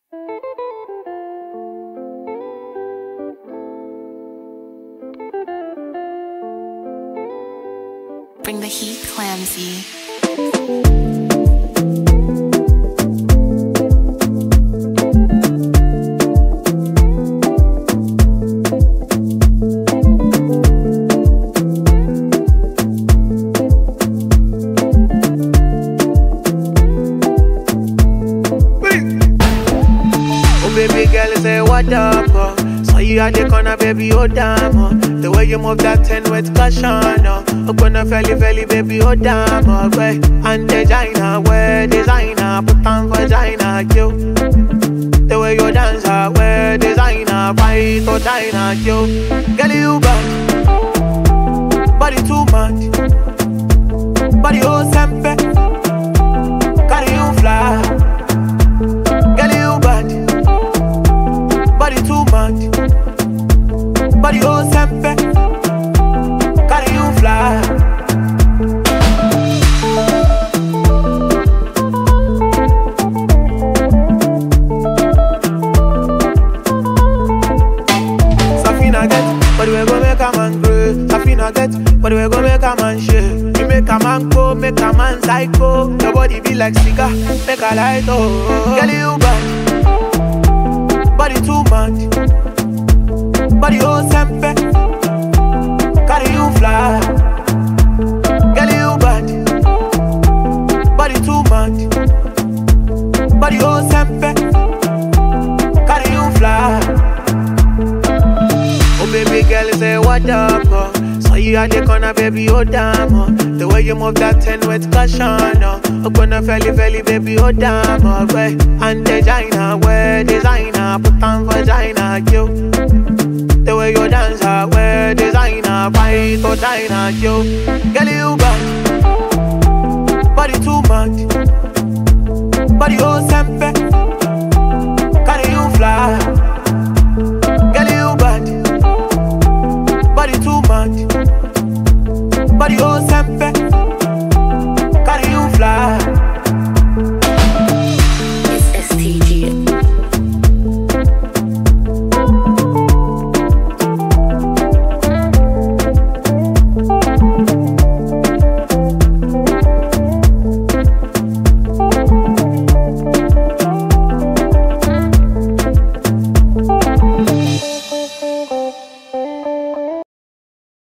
Bring the heat, Clamsy. Baby girl, say what up, saw you at the corner, baby, oh damn, the way you move that 10 with caution, I'm gonna felly, baby, oh damn, way. And designer, wear designer, put on vagina, yo. The way you dance, wear designer, fight for China, yo. Girl, you bad, body too much, body oh sempe, carry you fly. Girl, you bad, body too much, body oh sempe, carry you fly. Safina get, but we go make a man grow. Safina get, but we go make a man shake. You make a man go, make a man psycho. Your body be like cigar, make a light oh. Girl, you bad, body too much, body oh sempe, carry you fly. Girl, you bad, body too much, body oh sempe, carry you fly. Oh baby girl, say what up, saw you at the corner, baby, oh damn, the way you move that 10 with caution, I'm gonna felly, baby, oh damn, way. And designer, wear designer, put on vagina, yo. The way you dance, wear designer, fight for China, yo. Girl, you bad, body too much, body oh